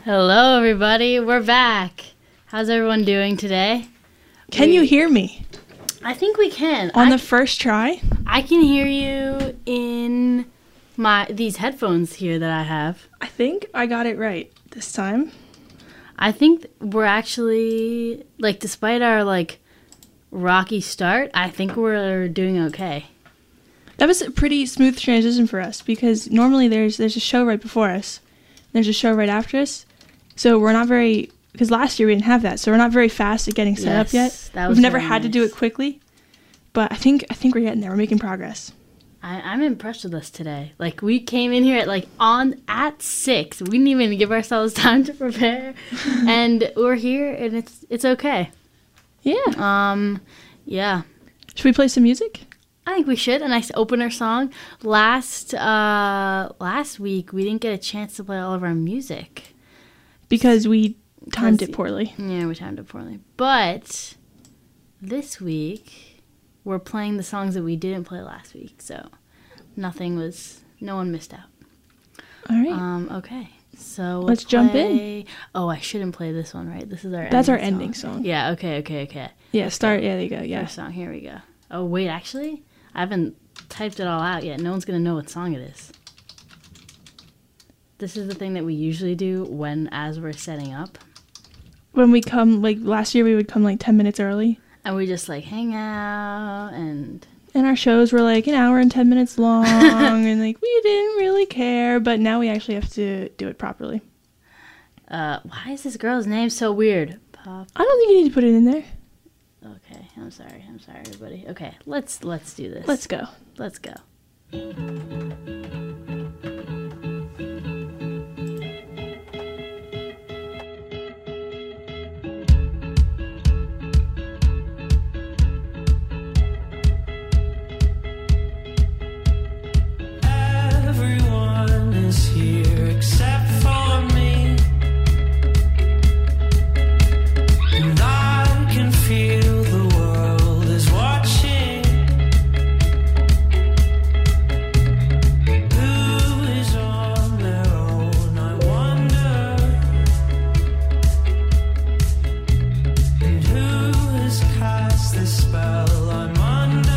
Hello, everybody. We're back. How's everyone doing today? Can you hear me? I think we can. On the first try? I can hear you in these headphones here that I have. I think I got it right this time. I think we're actually, despite our, rocky start, I think we're doing okay. That was a pretty smooth transition for us because normally there's a show right before us. There's a show right after us. So we're not very, because last year we didn't have that, so we're not very fast at getting set up yet. We've never had to do it quickly, but I think we're getting there. We're making progress. I'm impressed with us today. We came in here at 6. We didn't even give ourselves time to prepare, and we're here, and it's okay. Yeah. Yeah. Should we play some music? I think we should. A nice opener song. Last week we didn't get a chance to play all of our music because we timed it poorly. Yeah, we timed it poorly. But this week we're playing the songs that we didn't play last week, so no one missed out. All right. Okay. So let's jump in. Oh, I shouldn't play this one, right? This is our ending song. Yeah. Okay. Yeah. Start. Yeah. There you go. Yeah. First song. Here we go. Oh wait, actually, I haven't typed it all out yet. No one's gonna know what song it is. This is the thing that we usually do as we're setting up. When we come, last year, we would come 10 minutes early. And we just hang out and our shows were an hour and 10 minutes long and we didn't really care, but now we actually have to do it properly. Why is this girl's name so weird? Pop. I don't think you need to put it in there. Okay, I'm sorry everybody. Okay, let's do this. Let's go. Everyone is here except for me, and I can feel the world is watching. Who is on their own, I wonder, and who has cast this spell I'm under.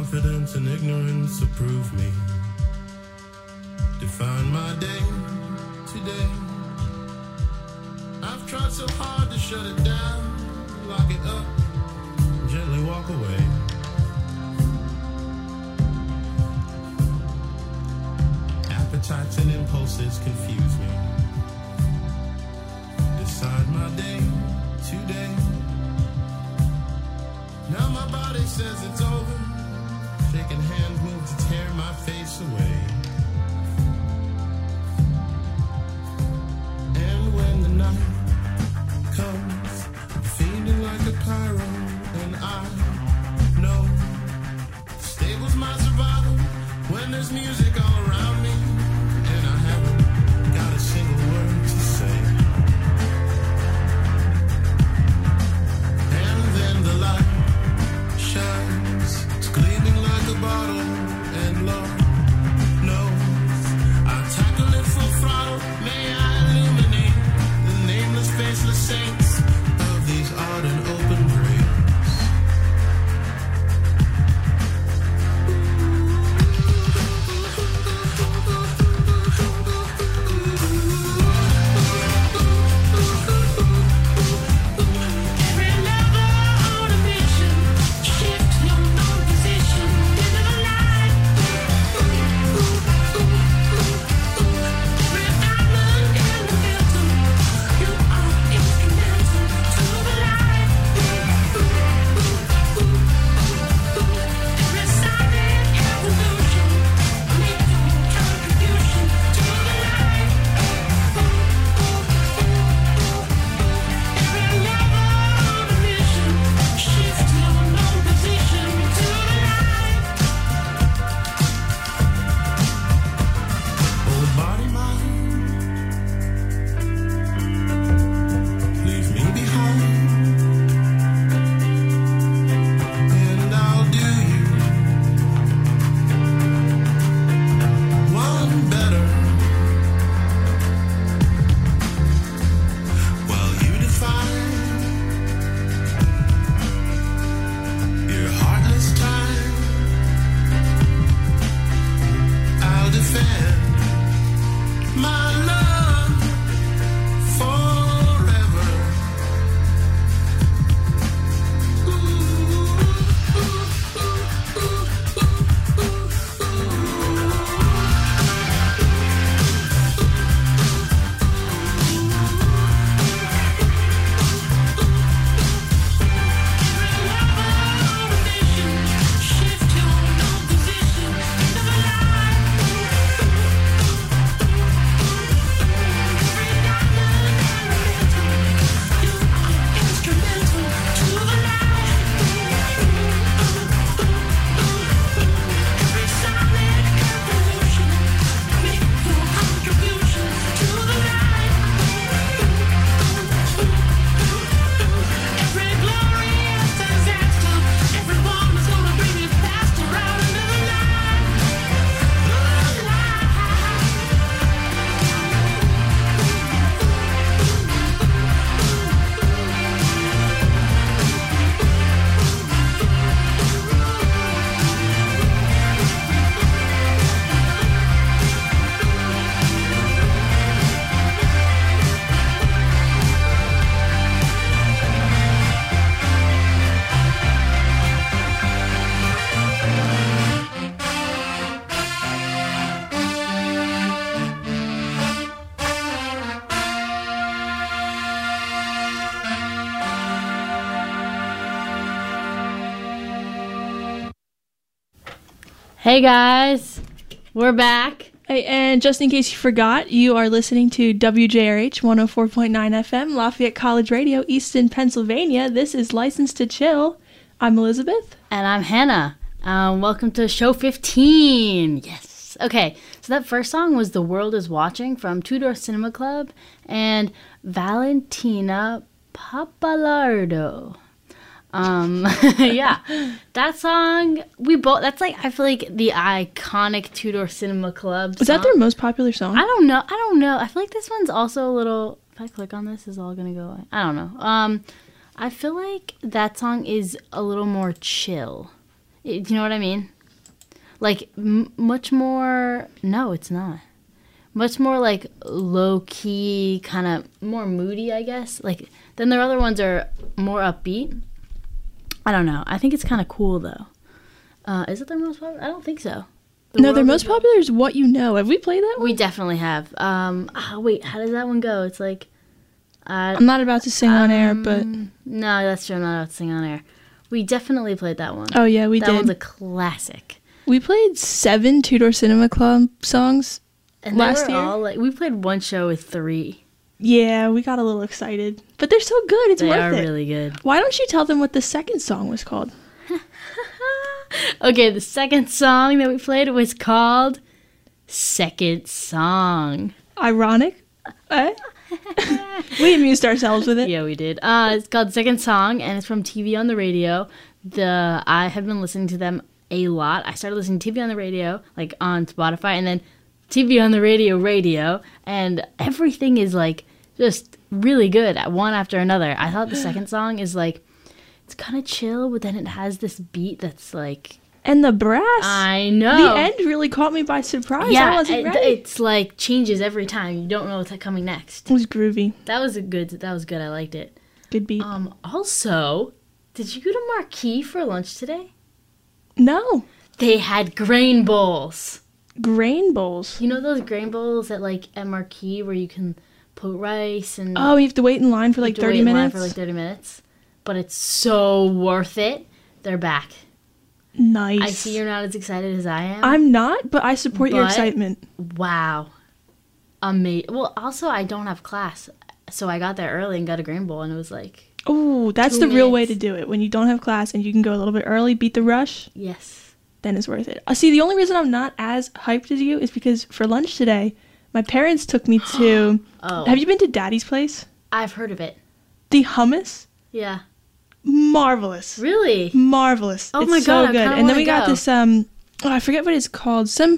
confidence and ignorance approve me. Define my day today. I've tried so hard to shut it down, lock it up, and gently walk away. Appetites and impulses confuse me. Decide my day today. Now my body says it's over. Shaking hands move to tear my face away. And when the night comes, feeling like a pyro, and I know the stable's my survival. When there's music all around me, and I haven't got a single word to say. And then the light shines, it's gleaming like a bottle, and Lord knows I tackle it full throttle. May I illuminate the nameless, faceless saints of these ardent open graves. Hey guys, we're back. Hey, and just in case you forgot, you are listening to WJRH 104.9 FM, Lafayette College Radio, Easton, Pennsylvania. This is Licensed to Chill. I'm Elizabeth. And I'm Hannah. Welcome to show 15. Yes. Okay, so that first song was The World is Watching from Two Door Cinema Club and Valentina Papalardo. Yeah, that song, that's like, I feel like the iconic Two Door Cinema Club song. Is that their most popular song? I don't know. I feel like this one's also a little, if I click on this, is all gonna go away. I don't know. I feel like that song is a little more chill. Do you know what I mean? Like much more. No, it's not. Much more like low key, kind of more moody, I guess. Like then their other ones are more upbeat. I don't know. I think it's kind of cool though. Is it their most popular? I don't think so. No, their most popular is What You Know. Have we played that one? We definitely have. Wait, how does that one go? It's like. I'm not about to sing on air, but No, that's true. I'm not about to sing on air. We definitely played that one. oh yeah, we that did. one's a classic. We played 7 Two Door Cinema Club songs And last they were year. all like we played one show with 3. Yeah, we got a little excited, but they're so good. It's They worth are it. really good. Why don't you tell them what the second song was called? Okay, the second song that we played was called Second Song. Ironic. We amused ourselves with it. Yeah, we did. It's called Second Song, and it's from TV on the Radio. I have been listening to them a lot. I started listening to TV on the radio, like on Spotify, and then TV on the radio, and everything is like just really good at one after another. I thought the second song is like it's kind of chill, but then it has this beat that's like And the brass. I know The end really caught me by surprise. I Yeah, wasn't ready. it's like changes every time. You don't know what's coming next. It was groovy. That was good. I liked it. Good beat. Also, did you go to Marquee for lunch today? No. They had grain bowls. Grain bowls. You know those grain bowls at like at Marquee where you can put rice and Oh, you have to wait in line for like you have to 30 wait in line minutes? for like 30 minutes. But it's so worth it. They're back. Nice. I see you're not as excited as I am. I'm not, but I support your But- excitement. Wow. Amazing. Well, also I don't have class, so I got there early and got a grain bowl, and it was like Oh, that's 2 the real way minutes. to do it. When you don't have class and you can go a little bit early, beat the rush, yes. then it's worth it. See, the only reason I'm not as hyped as you is because for lunch today, my parents took me to. Oh, Have you been to Daddy's Place? I've heard of it. The hummus, Yeah. marvelous, Really? marvelous. Oh it's my so God, I good. kinda And then wanna we got go. this I forget what it's called. Some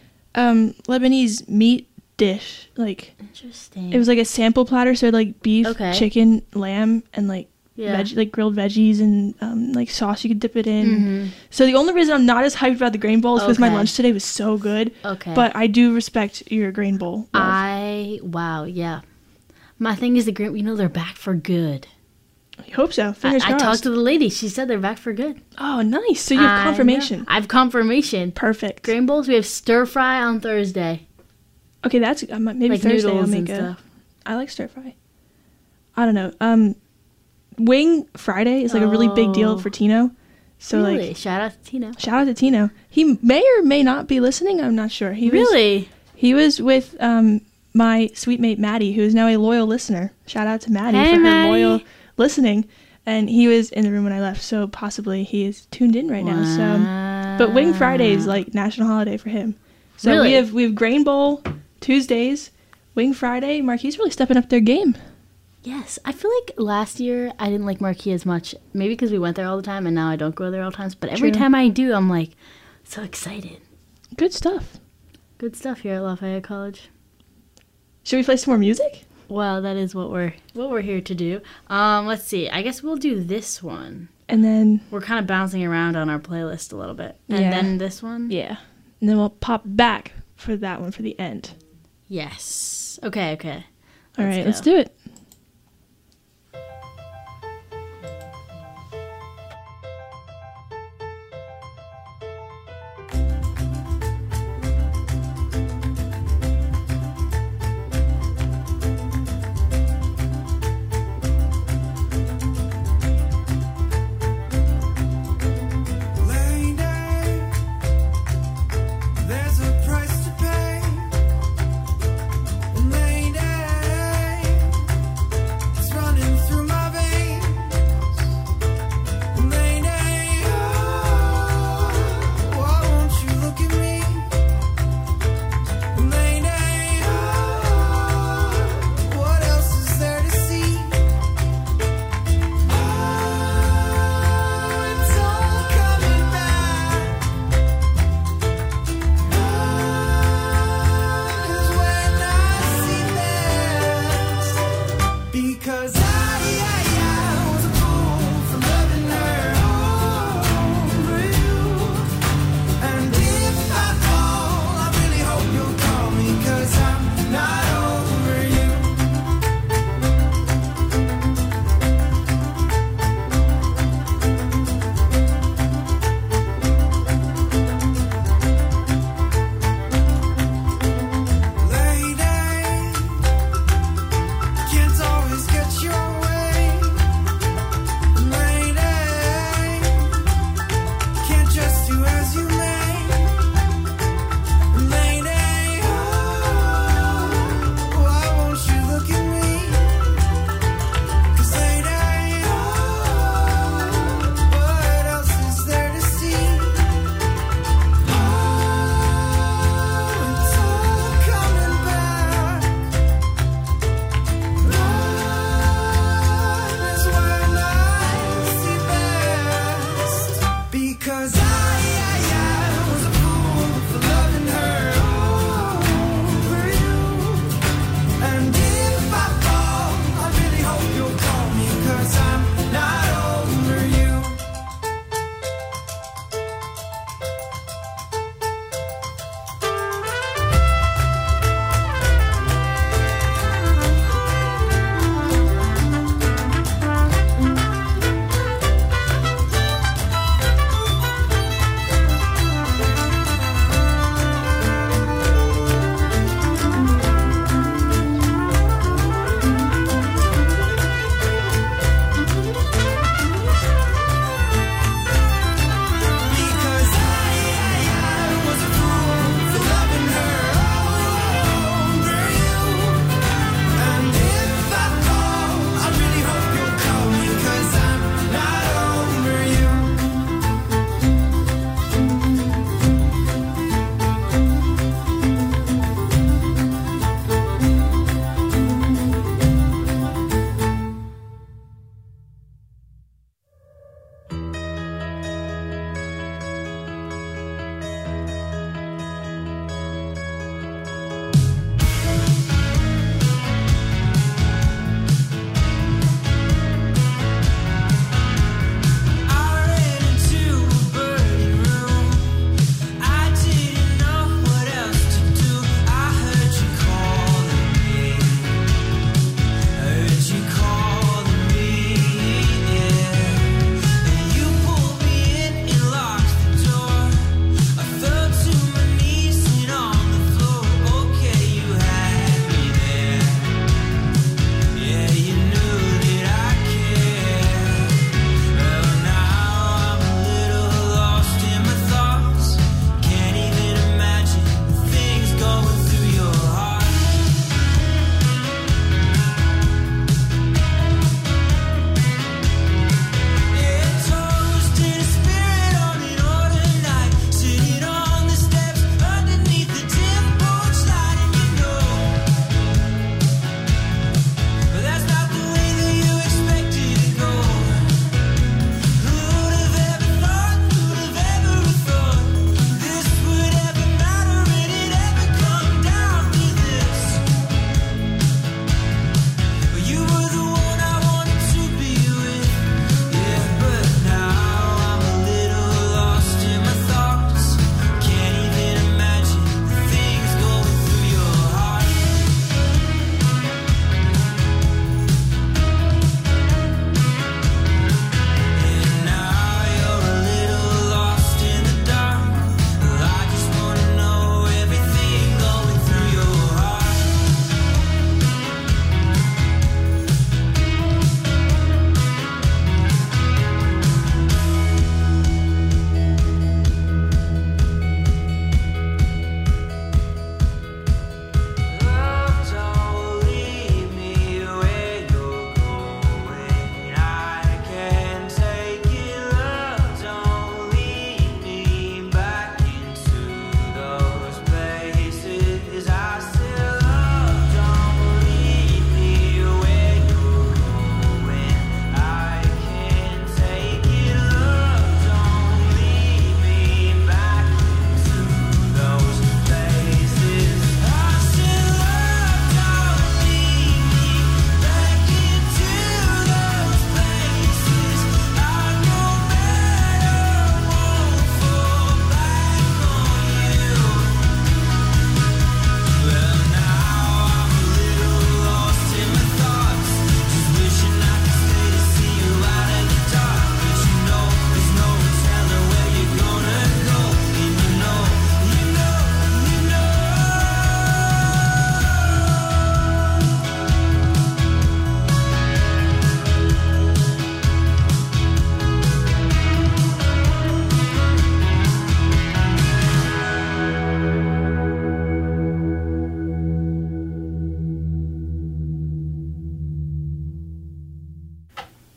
Lebanese meat dish. Like Interesting. it was like a sample platter, so it had, like beef, Okay. chicken, lamb, and like yeah. like grilled veggies and like sauce you could dip it in. Mhm. So the only reason I'm not as hyped about the grain bowl is because my Okay. lunch today was so good. Okay. But I do respect your grain bowl. love. Wow, yeah. My thing is the grain. You know they're back for good. I hope so. Fingers I crossed. talked to the lady. She said they're back for good. Oh, nice. So you have I confirmation. know. I have confirmation. Perfect. Grain bowls. We have stir fry on Thursday. Okay, that's maybe like Thursday I'll noodles make and a. stuff. I like stir fry. I don't know. Wing Friday is like a really big deal Oh. for Tino. So Really? like, Shout out to Tina. shout out to Tino. He may or may not be listening. I'm not sure. Really? He was with my sweet mate Maddie, who is now a loyal listener. Shout out to Maddie Hey, for her Maddie. loyal listening. And he was in the room when I left, so possibly he is tuned in right now. So, but Wing Friday is like national holiday for him. So Really? we have Grain Bowl Tuesdays, Wing Friday. Marquis really stepping up their game. Yes, I feel like last year I didn't like Marquee as much. Maybe because we went there all the time, and now I don't go there all the times. But every True. time I do, I'm like so excited. Good stuff. Good stuff here at Lafayette College. Should we play some more music? Well, that is what we're here to do. Let's see. I guess we'll do this one. And then We're kind of bouncing around on our playlist a little bit, and Yeah. then this one. yeah, and then we'll pop back for that one for the end. Yes. Okay. All Let's right, go. let's do it. Lady, there's a price to pay. Lady, it's running through my veins. Lady, oh, why won't you look at me? Lady, oh, what else is there to see? It's all coming back. 'Cause when I see this, because I was a fool for loving her over you, and if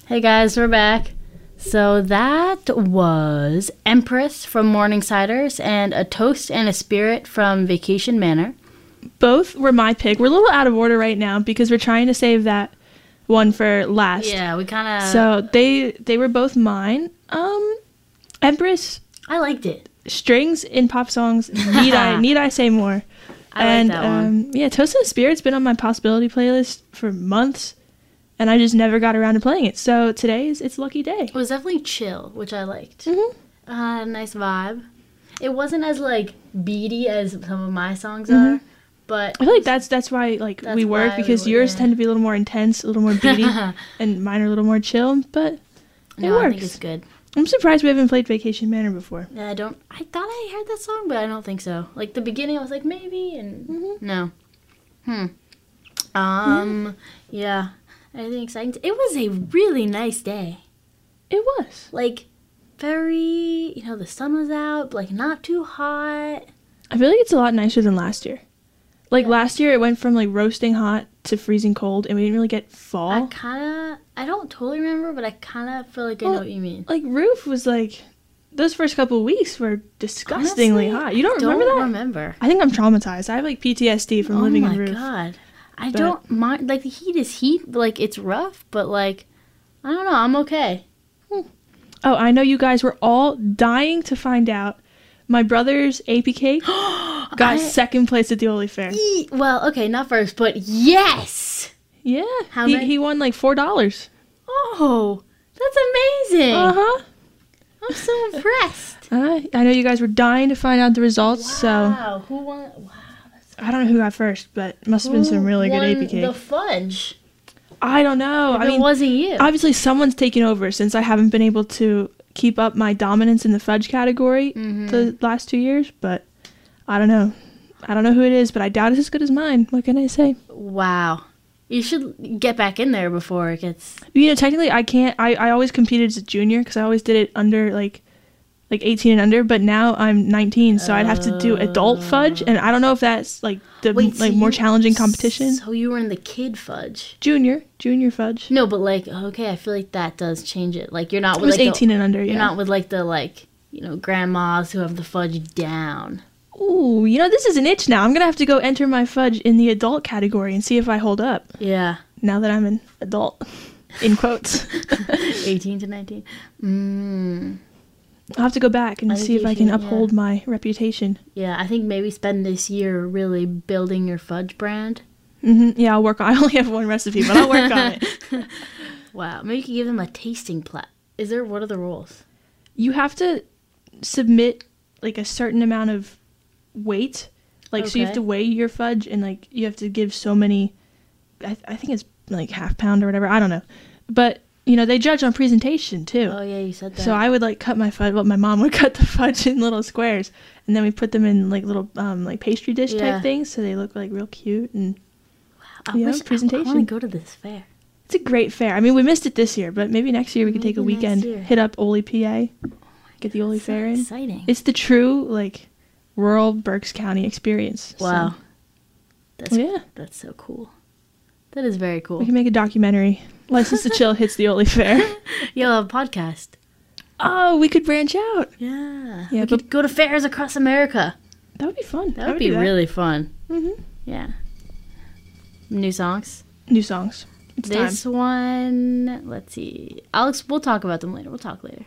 Hey guys, we're back. So that was Empress from Morningsiders and A Toast and a Spirit from Vacation Manor. Both were my pick. We're a little out of order right now because we're trying to save that one for last. Yeah, we kind of... So they were both mine. Empress, I liked it. strings in pop songs. Need I say more? I like that one. Yeah, Toast and Spirit's been on my possibility playlist for months, and I just never got around to playing it. So today it's lucky day. It was definitely chill, which I liked. Mm-hmm. Nice vibe. It wasn't as, like, beady as some of my songs are, but... I feel like that's why we work, why because we- yours yeah. tend to be a little more intense, a little more beady, and mine are a little more chill. But it No, I works. think it's good. I'm surprised we haven't played Vacation Manor before. Yeah, I thought I heard that song, but I don't think so. Like, the beginning, I was like, maybe, and no. Yeah. Anything exciting? It was a really nice day. It was. Like, very, the sun was out, like, not too hot. I feel like it's a lot nicer than last year. Like last year, it went from like roasting hot to freezing cold, and we didn't really get fall. I don't totally remember, but I kind of feel like I know what you mean. Like Roof was like, those first couple of weeks were disgustingly Honestly, hot. You don't I remember that? remember. I think I'm traumatized. I have like PTSD from living in Roof. Oh my god. I But- don't mind, like, the heat is heat, but, like, it's rough, but, like, I don't know, I'm okay. Oh, I know you guys were all dying to find out. My brother's AP cake got second place at the Oli Fair. Well, okay, not first, but yes! Yeah, How many? he won like $4. Oh, that's amazing! Uh-huh. I'm so impressed. I know you guys were dying to find out the results, so Wow, who won? Wow, I don't know who got first, but it must have been some really good AP cake. The fudge. I don't know. If I mean, it wasn't you. obviously someone's taken over since I haven't been able to keep up my dominance in the fudge category the last 2 years, but I don't know. I don't know who it is, but I doubt it's as good as mine. What can I say? Wow. You should get back in there before it gets... Technically I can't. I always competed as a junior because I always did it under like 18 and under, but now I'm 19, so I'd have to do adult fudge, and I don't know if that's like the so more you- challenging competition. So you were in the kid fudge. Junior fudge. No, but, like, okay, I feel like that does change it. Like, you're not It with, was like, 18 and under, You're yeah. not with, like, the, like, grandmas who have the fudge down. Ooh, this is an itch now. I'm gonna have to go enter my fudge in the adult category and see if I hold up. Yeah. Now that I'm an adult, in quotes. 18 to 19. I'll have to go back and I think see if you I can should, uphold my reputation. Yeah, I think maybe spend this year really building your fudge brand. Yeah, I'll work on. I only have one recipe, but I'll work on it. Wow, maybe you could give them a tasting plat. What are the rules? You have to submit like a certain amount of weight. Like, so you have Okay. to weigh your fudge, and like you have to give so many. I think it's like half pound or whatever. I don't know, but they judge on presentation too. Oh yeah, you said that. So I would like cut my fudge. Well, my mom would cut the fudge in little squares, and then we put them in like little like pastry dish Yeah. type things, so they look like real cute. And I yeah, wish presentation. I want to go to this fair. it's a great fair. I mean, we missed it this year, but maybe next year we could take a Maybe next weekend, year. hit up Oli, PA, get the Oli So Fair in. exciting. It's the true like rural Berks County experience. So, Wow. That's yeah, That's so cool. That is very cool. we can make a documentary. License to Chill hits the Oli Fair. Yo, a podcast. Oh, we could branch out. Yeah. Yeah, We could go to fairs across America. That would be fun. That would be really fun. Mm-hmm. Yeah. New songs. New songs. It's This time. one, let's see. We'll talk about them later. We'll talk later.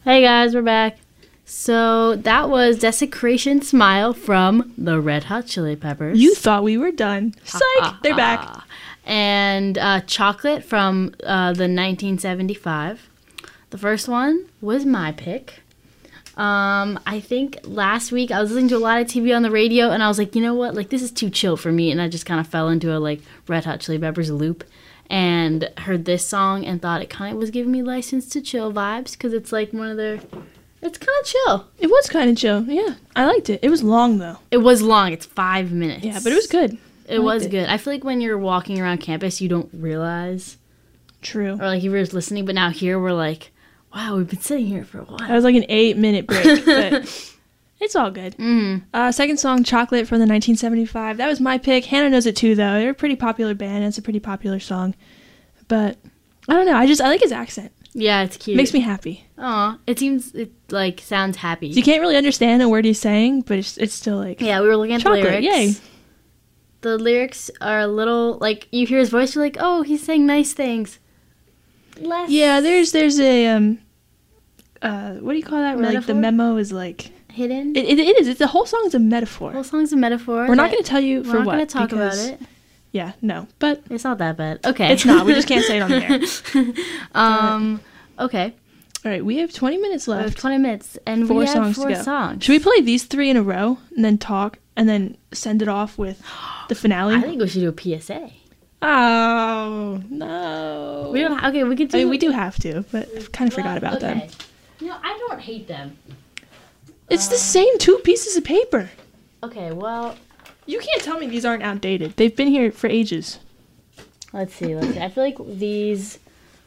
Hey guys, we're back. So that was Desecration Smile from the Red Hot Chili Peppers. You thought we were done. Psych! They're back. And Chocolate from the 1975. The first one was my pick. I think last week I was listening to a lot of TV on the radio, and I was like, you know what? Like, this is too chill for me, and I just kind of fell into a like Red Hot Chili Peppers loop, and heard this song and thought it kind of was giving me License to Chill vibes because it's like one of their. It's kind of chill. It was kind of chill. Yeah, I liked it. It was long though. It was long. It's 5 minutes. Yeah, but it was good. It was good. I feel like when you're walking around campus, you don't realize, True. or like you were just listening, but now here we're like, wow, we've been sitting here for a while. That was like an 8-minute break, but it's all good. Second song, Chocolate from the 1975. That was my pick. Hannah knows it too, though. They're a pretty popular band. It's a pretty popular song. But I don't know. I like his accent. Yeah, it's cute. Makes me happy. Aw, it like sounds happy. You can't really understand a word he's saying, but it's still like Yeah, we were looking at chocolate. the lyrics. Yay. The lyrics are a little like you hear his voice, you're like, oh, he's saying nice things. Less. Yeah, there's a what do you call that? Where like the Metaphor? memo is like Hidden. it is. It's the whole song is a metaphor. The whole song's a metaphor. We're not that- going to tell you We're for not what. going to talk about because- it. Yeah, no, but It's not that bad. Okay. it's not. We just can't say it on the air. Okay. All right, we have 20 minutes We have left. 20 minutes and Four we have songs to 4 go. songs. Should we play these 3 in a row and then talk and then send it off with the finale? I think we should do a PSA. Oh, no. We don't. Okay, we could do. I mean, we do have to, but I kind of forgot about them. You know, I don't hate them. It's the same 2 pieces of paper. Okay, well, You can't tell me these aren't outdated. They've been here for ages. let's see. I feel like these.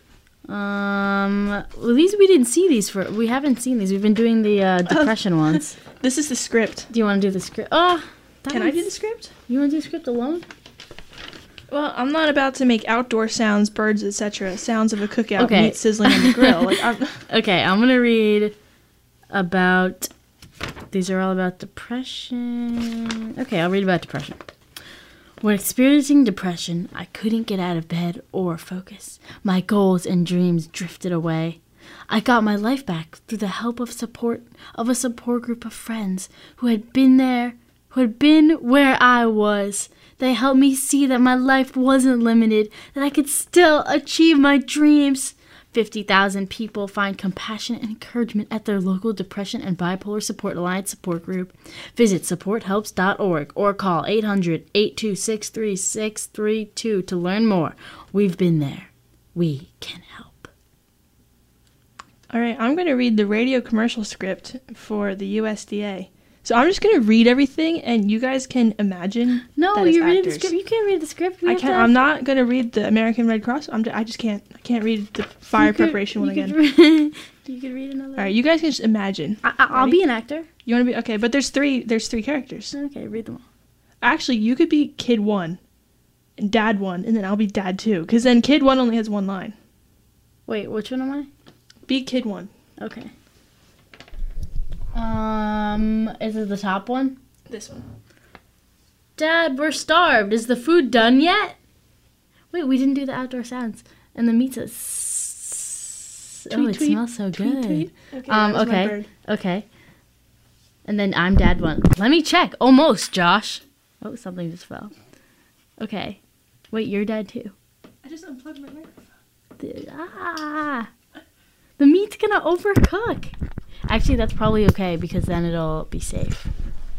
Well, these we didn't see these for. We haven't seen these. We've been doing the depression ones. This is the script. Do you want to do the script? Oh, Can I do the script? You want to do the script alone? Well, I'm not about to make outdoor sounds, birds, etc. Sounds of a cookout, Okay. meat sizzling on the grill. Like, Okay, I'm gonna read about. These are all about depression. Okay, I'll read about depression. When experiencing depression, I couldn't get out of bed or focus. My goals and dreams drifted away. I got my life back through the help of a support group of friends who had been where I was. They helped me see that my life wasn't limited, that I could still achieve my dreams. 50,000 people find compassion and encouragement at their local Depression and Bipolar Support Alliance support group. Visit supporthelps.org or call 800-826-3632 to learn more. We've been there. We can help. all right, I'm going to read the radio commercial script for the USDA. So I'm just going to read everything, and you guys can imagine. No, that as you're reading the actors. script. You can't read the script. We I have can't. to I'm not going to read the American Red Cross. I just can't. I can't read the fire preparation one again. You could read another. All right, you guys can just imagine. I'll be an actor. You want to be okay? But there's three characters. Okay, read them all. Actually, you could be Kid 1 and Dad 1, and then I'll be Dad 2. Because then Kid 1 only has one line. Wait, which one am I? Be Kid 1. Okay. Is it the top one? This one. Dad, we're starved. Is the food done yet? Wait, we didn't do the outdoor sounds. And the meat says. Oh, Tweet, it tweet, smells so tweet, good. tweet. Okay, that was my Okay. bird. Okay. And then I'm Dad 1. Let me check. Almost, Josh. Oh, something just fell. Okay. Wait, you're Dad 2. I just unplugged my microphone. The meat's gonna overcook. Actually, that's probably okay because then it'll be safe.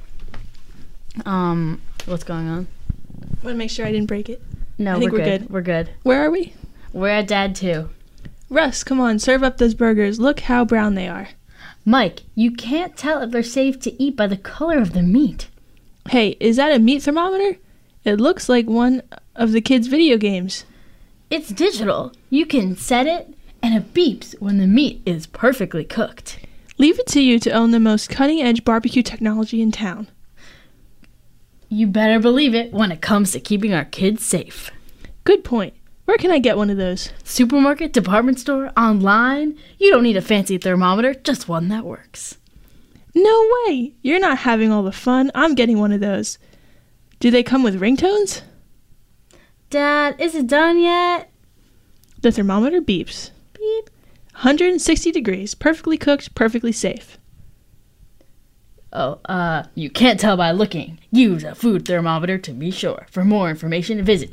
What's going on? Want to make sure I didn't break it. No, I think we're we're good. good. We're good. Where are we? We're at Dad 2. Russ, come on, serve up those burgers. Look how brown they are. Mike, you can't tell if they're safe to eat by the color of the meat. Hey, is that a meat thermometer? It looks like one of the kids' video games. It's digital. You can set it, and it beeps when the meat is perfectly cooked. Leave it to you to own the most cutting-edge barbecue technology in town. You better believe it when it comes to keeping our kids safe. Good point. Where can I get one of those? Supermarket, department store, online. You don't need a fancy thermometer, just one that works. No way! You're not having all the fun. I'm getting one of those. Do they come with ringtones? Dad, is it done yet? The thermometer beeps. Beep. 160 degrees, perfectly cooked, perfectly safe. Oh, you can't tell by looking. Use a food thermometer to be sure. For more information, visit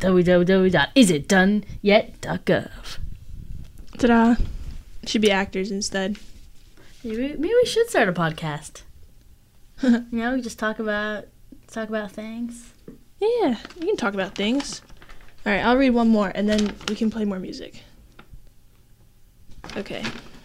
www.isitdoneyet.gov. Ta-da. Should be actors instead. Maybe we should start a podcast. You know, we just talk about things. Yeah, we can talk about things. All right, I'll read one more, and then we can play more music. Okay.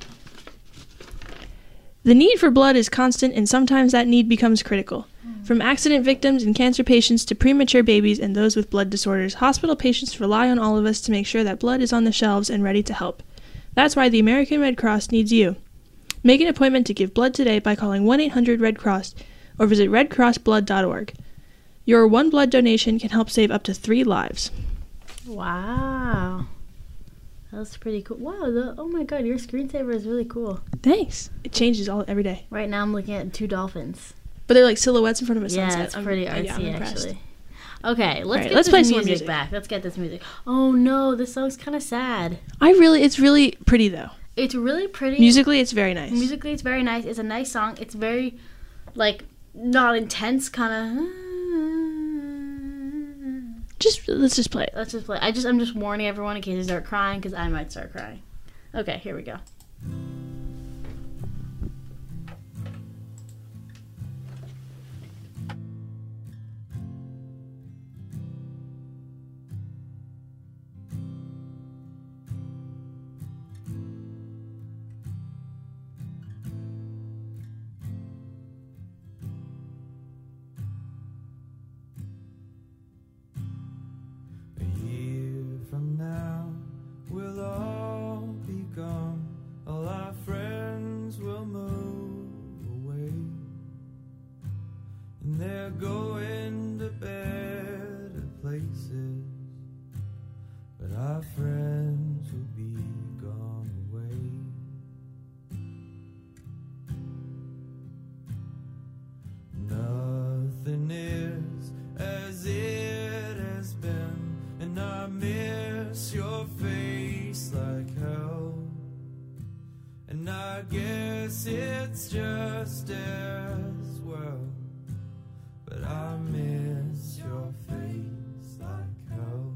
The need for blood is constant, and sometimes that need becomes critical. From accident victims and cancer patients to premature babies and those with blood disorders, hospital patients rely on all of us to make sure that blood is on the shelves and ready to help. That's why the American Red Cross needs you. Make an appointment to give blood today by calling 1-800-RED-CROSS or visit redcrossblood.org. Your one blood donation can help save up to 3 lives. Wow. That's pretty cool. Wow, oh my god, your screensaver is really cool. Thanks. It changes every day. Right now I'm looking at 2 dolphins. But they're like silhouettes in front of a sunset. Yeah, it's pretty artsy, actually. Okay, let's let's get play this some more music music back. Let's get this music. Oh no, this song's kind of sad. It's really pretty though. It's really pretty. Musically, it's very nice. Musically, it's very nice. It's a nice song. It's very, like, not intense, kind of. Let's just play it. Let's just play. I'm just warning everyone in case they start crying, because I might start crying. Okay, here we go. A year from now, we'll all be gone. All our friends will move away, and they're going to better places. But our friends will be gone away. Nothing is as it has been, and I miss your face like hell. And I guess it's just as well, but I miss your face like hell.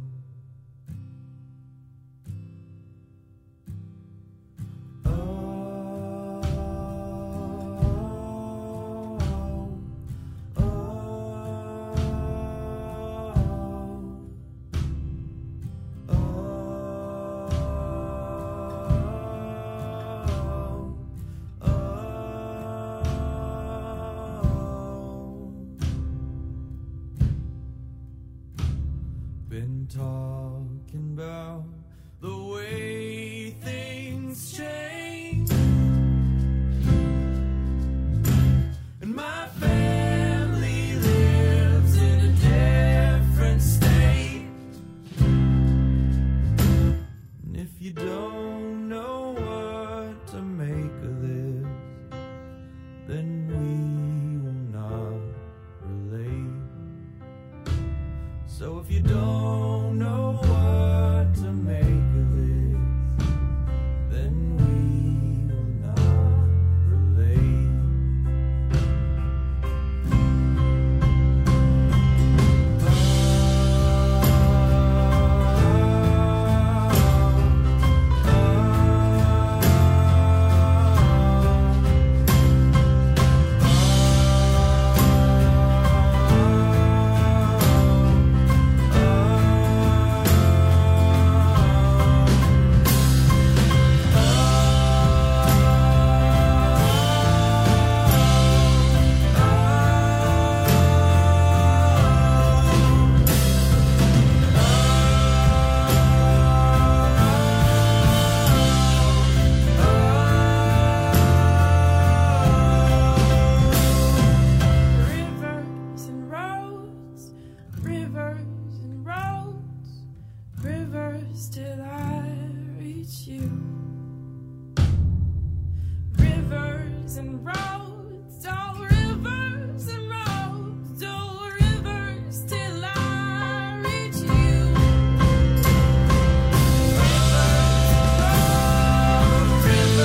Been talking about the way things change, and my family lives in a different state. And if you don't know what to make of this, then we will not relate. So if you don't know what to make of this, then we will not relate. Rivers and roads, rivers and roads, rivers till I reach you. Rivers and roads, oh rivers and roads, oh rivers till I reach you. Rivers and roads, rivers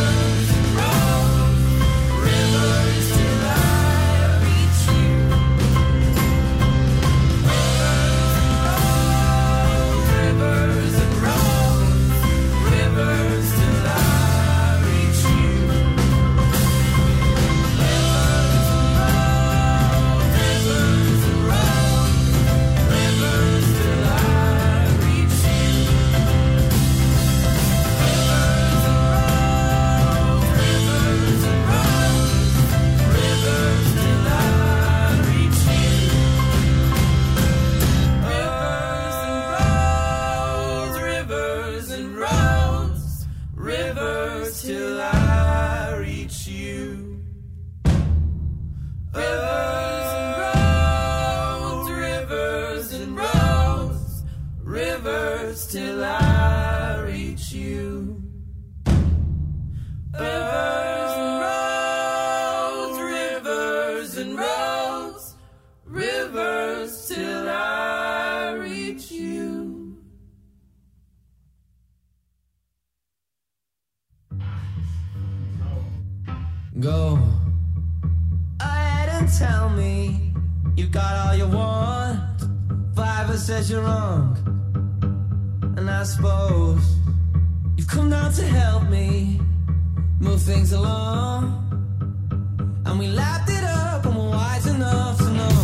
Go ahead and tell me you got all you want. Fiverr says you're wrong, and I suppose you've come down to help me move things along. And we lapped it up and we're wise enough to know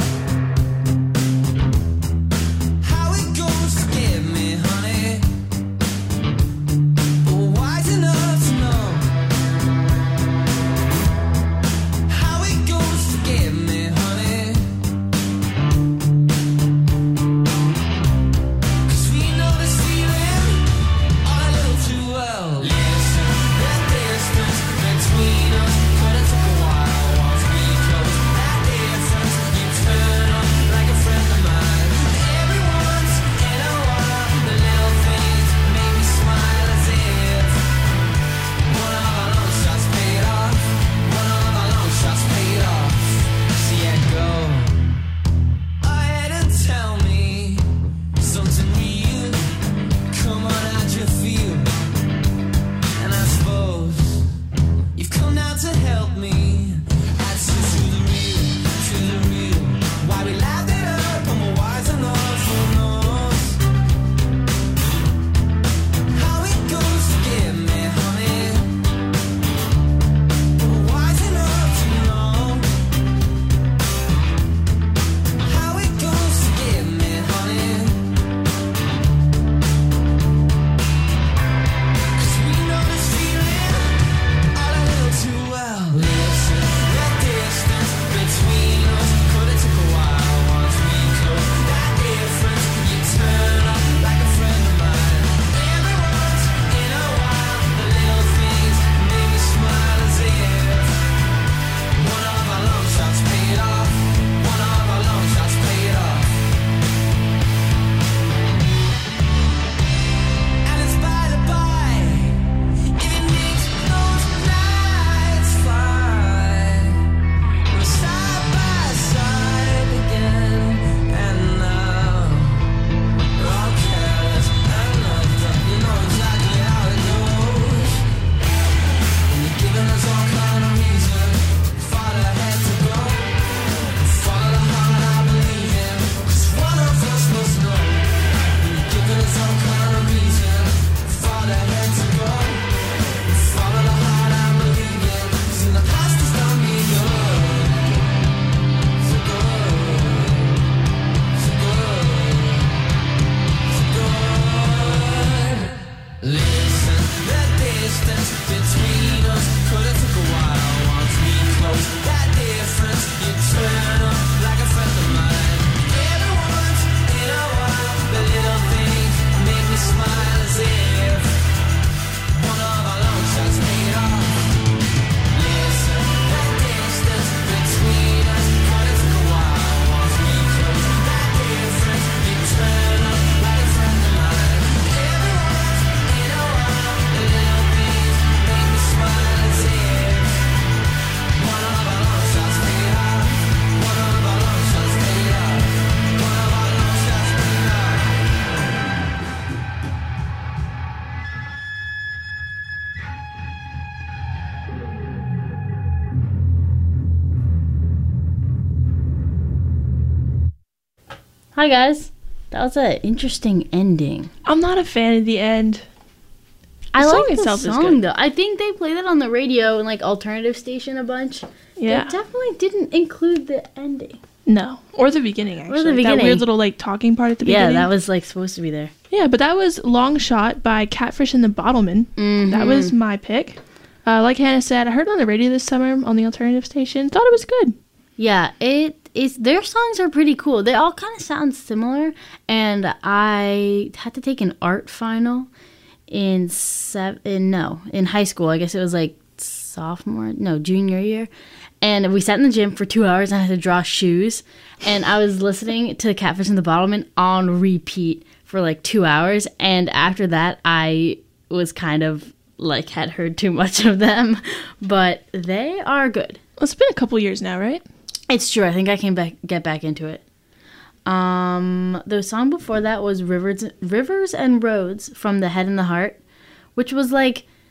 how it goes. Forgive me, honey, but we're wise enough to know how it goes. Forgive me, honey, 'cause we know this feeling all a little too well. Listen, the distance between us could have took a while once we close that difference. You turn on like a friend of mine. Every once in a while, the little things make me smile as if one of our long shots paid off. One of our long shots paid off. So yeah, go ahead and tell me something real. Come on, how'd you feel? And I suppose you've come now to help me add some to the real. Why we laughed it up and we're wise enough who knows how it goes. Forgive me, honey, we're wise enough to know how it goes. Forgive me, honey, 'cause we know this feeling all a little too well. Listen, the distance between us could have took a while once we close that difference. You turn up like a friend of mine. Every once in a while, the little things make me smile as if one of our long shots paid off. One of our long shots paid off. And it's by the by, if it makes those nights fine, we're side by side again. And now we're all careless and loved up. You know exactly how it goes. And you're giving us all kind of reason for the head to go. Follow the heart I believe in, 'cause one of us must know. And you're giving us all kind of reason for the head to go. Follow the heart I believe in, 'cause in the past it's done me good. So good, so good, so good. Listen, the distance between us could have took a while once we close that difference. You turn up like a friend of mine. Every once in a while, the little things make me smile as if one of our long shots paid off. Listen, the distance between us could have took a while once we close that difference. You turn up like a friend of mine. Every once in a while, the little things make me smile as if one of our long shots paid off. One of our long shots paid off. One of our long shots paid off. Hi guys, that was an interesting ending. I'm not a fan of the end. I song like the itself is song good. though. I think they played it on the radio and like alternative station a bunch. Yeah. They definitely didn't include the ending. No. Or the beginning, actually. the That beginning. weird little, like, talking part at the Yeah, beginning. that was like supposed to be there. Yeah, but that was Long Shot by Catfish and the Bottlemen. That was my pick. Like Hannah said, I heard it on the radio this summer on the alternative station. Thought it was good. Yeah, it is. Their songs are pretty cool. They all kind of sound similar. And I had to take an art final in high school. I guess it was like junior year. And we sat in the gym for 2 hours and I had to draw shoes. And I was listening to Catfish and the Bottlemen on repeat for like 2 hours. And after that, I was kind of like had heard too much of them. But they are good. Well, it's been a couple years now, right? It's true. I think I can get back into it. The song before that was Rivers and Roads from The Head and the Heart, which was like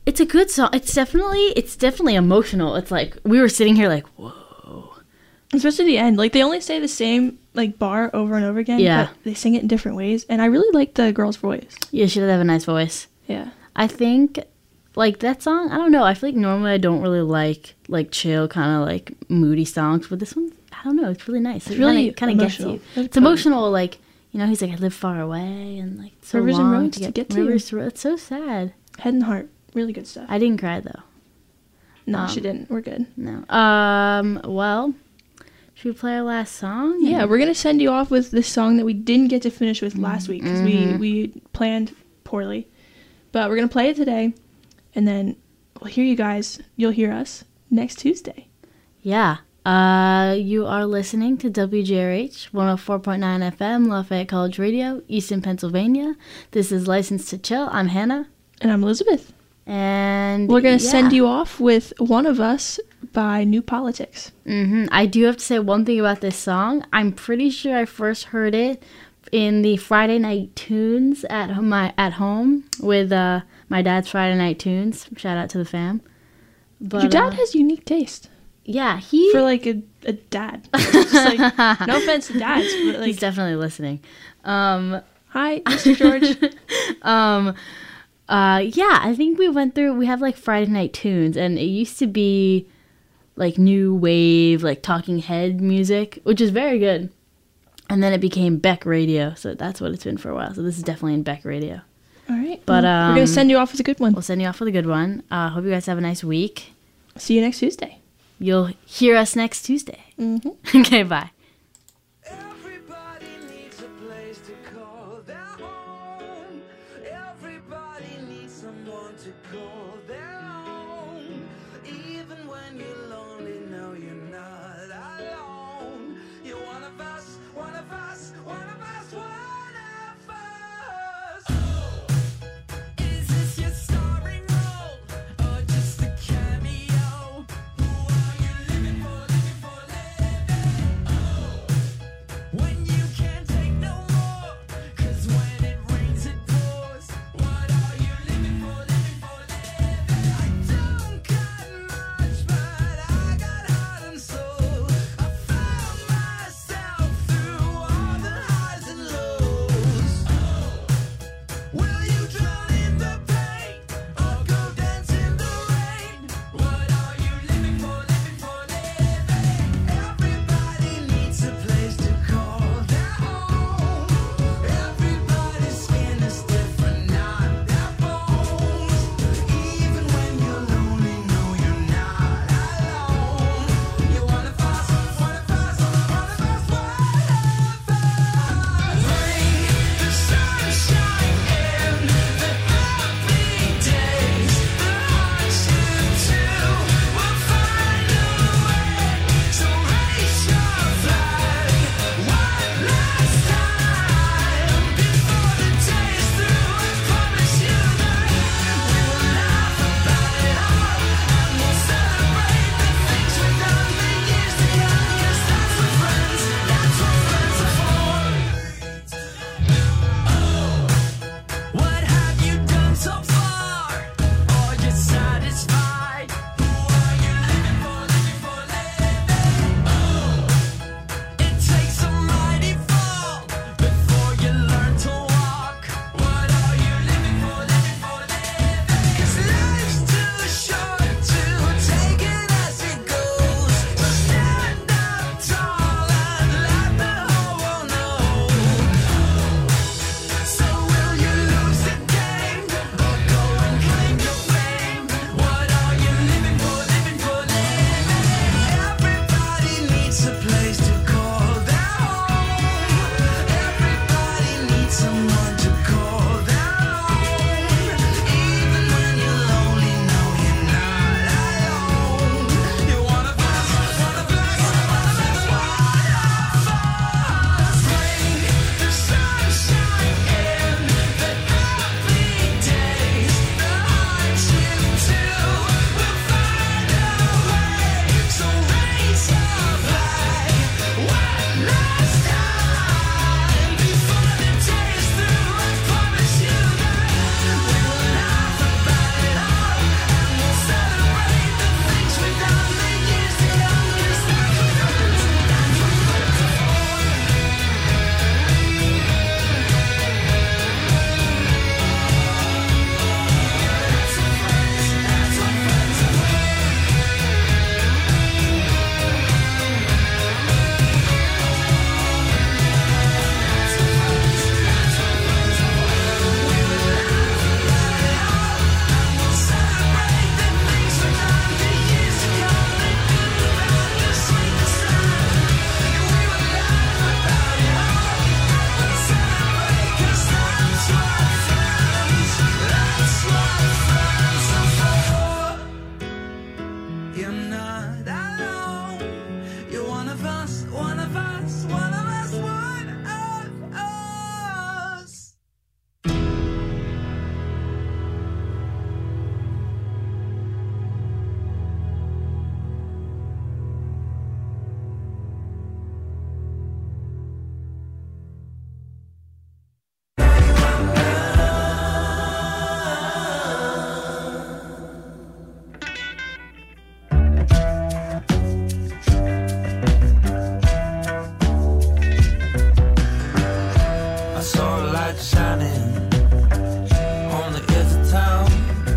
It's a good song. It's definitely emotional. It's like we were sitting here like, whoa. Especially the end. Like, they only say the same, like, bar over and over again. Yeah. But they sing it in different ways. And I really like the girl's voice. Yeah, she does have a nice voice. Yeah. I think, like, that song, I don't know. I feel like normally I don't really like chill, kind of, like, moody songs. But this one, I don't know. It's really nice. It really kind of gets emotional. you. Very It's emotional, like, you know, he's like, I live far away. And, like, it's so Rivers and long roads to get to you. Rivers, it's so sad. Head and heart. Really good stuff. I didn't cry, though. No, she didn't. We're good. No. Well, should we play our last song? Yeah, we're going to send you off with this song that we didn't get to finish with last week because we planned poorly. But we're going to play it today, and then we'll hear you guys. You'll hear us next Tuesday. Yeah. You are listening to WJRH 104.9 FM, Lafayette College Radio, Easton, Pennsylvania. This is License to Chill. I'm Hannah. And I'm Elizabeth. And We're going to send you off with One of Us by New Politics. I do have to say one thing about this song. I'm pretty sure I first heard it in the Friday Night Tunes at home with my dad's Friday Night Tunes. Shout out to the fam. But, Your dad has unique taste. Yeah, he... For, like, a dad. Just, like, no offense to dads, but, like... He's definitely listening. Hi, Mr. George. Yeah, I think we have like Friday Night Tunes, and it used to be like new wave, like Talking Head music, which is very good. And then it became Beck Radio, so that's what it's been for a while. So this is definitely in Beck Radio. All right. But we're going to send you off with a good one. We'll send you off with a good one. Hope you guys have a nice week. See you next Tuesday. You'll hear us next Tuesday. Mm-hmm. Okay, bye. Everybody needs a place to call their home. Everybody needs someone to call.